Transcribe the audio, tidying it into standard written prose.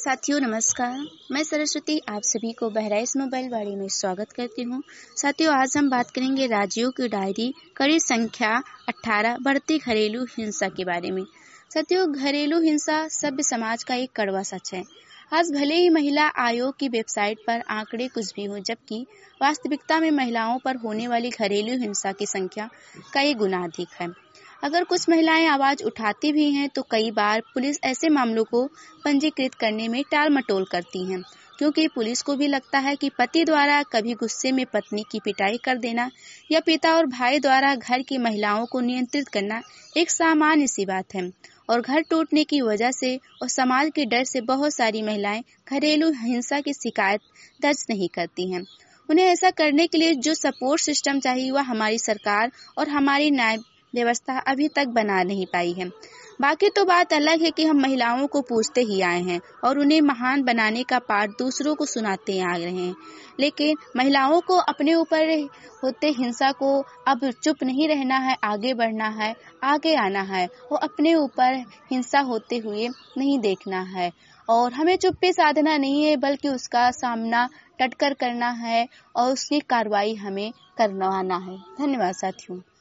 साथियों नमस्कार। मैं सरस्वती आप सभी को बहराइच मोबाइल वाड़ी में स्वागत करती हूँ। साथियों आज हम बात करेंगे राज्यों की डायरी कड़ी संख्या 18 बढ़ती घरेलू हिंसा के बारे में। साथियों घरेलू हिंसा सभ्य समाज का एक कड़वा सच है। आज भले ही महिला आयोग की वेबसाइट पर आंकड़े कुछ भी हो, जबकि वास्तविकता में महिलाओं पर होने वाली घरेलू हिंसा की संख्या कई गुना अधिक है। अगर कुछ महिलाएं आवाज उठाती भी हैं तो कई बार पुलिस ऐसे मामलों को पंजीकृत करने में टाल मटोल करती है, क्योंकि पुलिस को भी लगता है कि पति द्वारा कभी गुस्से में पत्नी की पिटाई कर देना या पिता और भाई द्वारा घर की महिलाओं को नियंत्रित करना एक सामान्य सी बात है। और घर टूटने की वजह से और समाज के डर से बहुत सारी महिलाएं घरेलू हिंसा की शिकायत दर्ज नहीं करती हैं। उन्हें ऐसा करने के लिए जो सपोर्ट सिस्टम चाहिए वह हमारी सरकार और हमारी न्याय व्यवस्था अभी तक बना नहीं पाई है। बाकी तो बात अलग है कि हम महिलाओं को पूछते ही आए हैं और उन्हें महान बनाने का पाठ दूसरों को सुनाते आ रहे हैं, लेकिन महिलाओं को अपने ऊपर होते हिंसा को अब चुप नहीं रहना है, आगे बढ़ना है, आगे आना है। वो अपने ऊपर हिंसा होते हुए नहीं देखना है और हमें चुप्पी साधना नहीं है, बल्कि उसका सामना डटकर करना है और उसकी कार्रवाई हमें करवाना है। धन्यवाद साथियों।